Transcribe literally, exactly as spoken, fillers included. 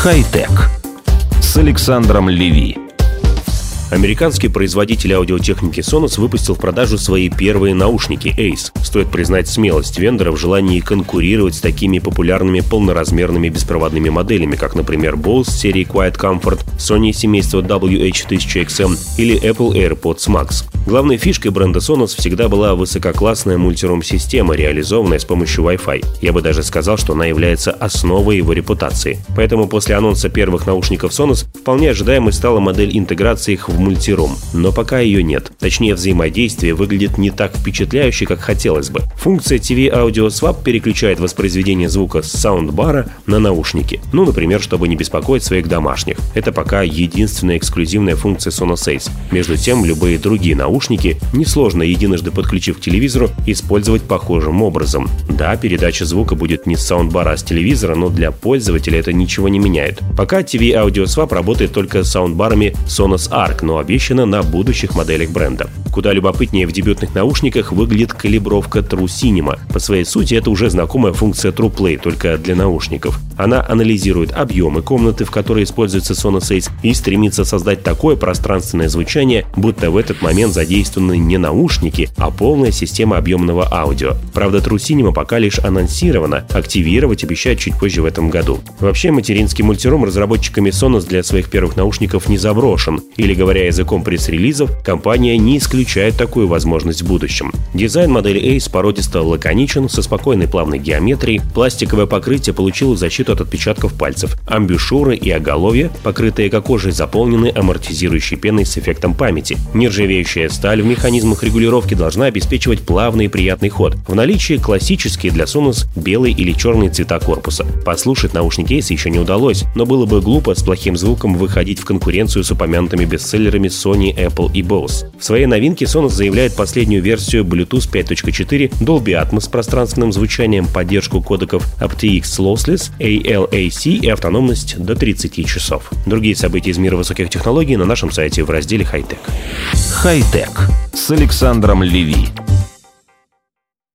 Хай-тек с Александром Леви. Американский производитель аудиотехники Sonos выпустил в продажу свои первые наушники Ace. Стоит признать смелость вендора в желании конкурировать с такими популярными полноразмерными беспроводными моделями, как, например, Bose серии Quiet Comfort, Sony семейства дабл ю эйч тысяча икс эм или Apple AirPods Max. Главной фишкой бренда Sonos всегда была высококлассная мультирум-система, реализованная с помощью Wi-Fi. Я бы даже сказал, что она является основой его репутации. Поэтому после анонса первых наушников Sonos вполне ожидаемой стала модель интеграции их в мультирум. Но пока ее нет. Точнее, взаимодействие выглядит не так впечатляюще, как хотелось бы. Функция ти ви Audio Swap переключает воспроизведение звука с саундбара на наушники. Ну, например, чтобы не беспокоить своих домашних. Это пока единственная эксклюзивная функция Sonos Ace. Между тем, любые другие наушники несложно, единожды подключив к телевизору, использовать похожим образом. Да, передача звука будет не с саундбара, а с телевизора, но для пользователя это ничего не меняет. Пока ти ви Audio Swap работает только с саундбарами Sonos Arc, но обещано на будущих моделях бренда. Куда любопытнее в дебютных наушниках выглядит калибровка True Cinema. По своей сути, это уже знакомая функция True Play, только для наушников. Она анализирует объемы комнаты, в которой используется Sonos Ace, и стремится создать такое пространственное звучание, будто в этот момент задействованы не наушники, а полная система объемного аудио. Правда, True Cinema пока лишь анонсирована, активировать обещают чуть позже в этом году. Вообще, материнский мультирум разработчиками Sonos для своих первых наушников не заброшен, или, говоря языком пресс-релизов, компания не исключает такую возможность в будущем. Дизайн модели Ace породисто лаконичен, со спокойной плавной геометрией, пластиковое покрытие получило защиту от отпечатков пальцев, амбушюры и оголовья, покрытые кожей, заполнены амортизирующей пеной с эффектом памяти. Нержавеющая сталь в механизмах регулировки должна обеспечивать плавный и приятный ход. В наличии классические для Sonos белый или черный цвета корпуса. Послушать наушники Ace еще не удалось, но было бы глупо с плохим звуком выходить в конкуренцию с упомянутыми бестселлерами Sony, Apple и Bose. В своей новинке Sonos заявляет последнюю версию Bluetooth пять точка четыре, Dolby Atmos с пространственным звучанием, поддержку кодеков эй ти экс Lossless, эй эл эй си и автономность до тридцати часов. Другие события из мира высоких технологий на нашем сайте в разделе Хай-тек. Хай-тек с Александром Леви.